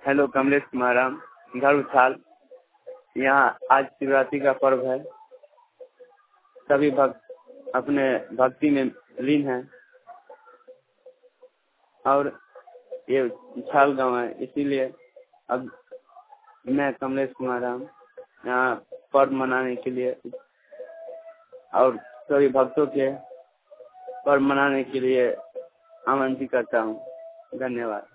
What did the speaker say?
Hello, Kamlesh Kumar Ram, घर उछाल। यहाँ आज शिवरात्रि का पर्व है। सभी भक्त अपने भक्ति में लीन हैं और ये उछाल गांव है, इसीलिए अब मैं कमलेश कुमार राम यहाँ पर्व मनाने के लिए और सभी भक्तों के पर्व मनाने के लिए आमंत्रित करता हूँ। धन्यवाद।